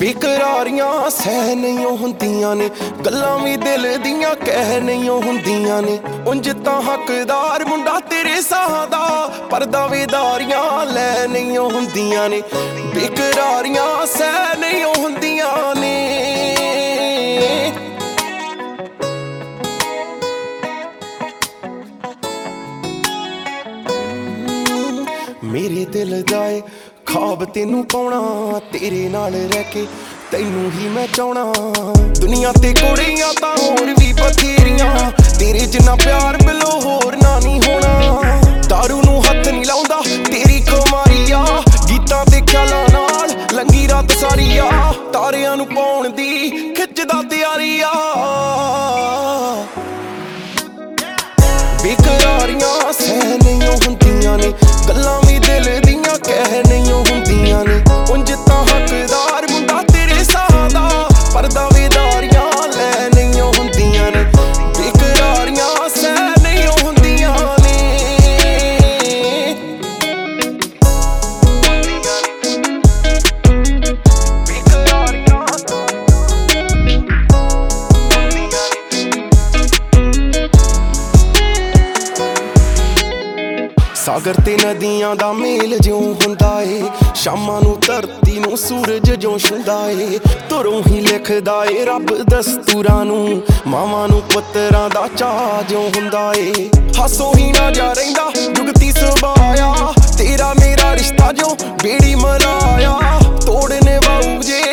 बेकरारियां सह नहीं हुंदियां ने, गल्लां भी दिल दियां कह नहीं हुंदियां ने। उंज तां हकदार मुंडा तेरे साह दा, पर दावेदारियां लै नहीं हुंदियां ने। बेकरारियां सह नहीं हुंदियां ने। मेरे दिल दाए खाब तेनू पाउणा, तेरे नाल रह के तैनू ही मैं चाहना। दुनिया ते कुड़ियां तां होर भी बथेरियां, तेरे जिन्ना प्यार मिलो होर ना नहीं होना। दारू नू हत्थ नहीं लाउंदा तेरी खुमारिया, गीतां ते ख्यालां नाल लंघी रात सारिया। तारियां नू पाउण दी खिचदा तैयारिया। बेकरारियां सह नहीं हुंदियां ने, गल्लां भी दिल दियां कह नहीं हुंदियां ने। उंज तां हकदार मुंडा तेरे साह दा, पर दावेदारियां लै नहीं हुंदियां ने। बेकरारियां सह नहीं हुंदियां ने। सागर ते नदियां दा मेल ज्यों हुंदा ए, शामां नू धरती नू सूरज ज्यों छुंदा ए। तुरों ही लिखदा ए रब दस्तूरां नू, मावां नू पुत्तरां दा चाऽ ज्यों हुंदा ए। हासो ही ना जा रहिंदा जुगती सुभाया, तेरा मेरा रिश्ता ज्यों बेड़ी मलाया। तोड़ने वाऊ जे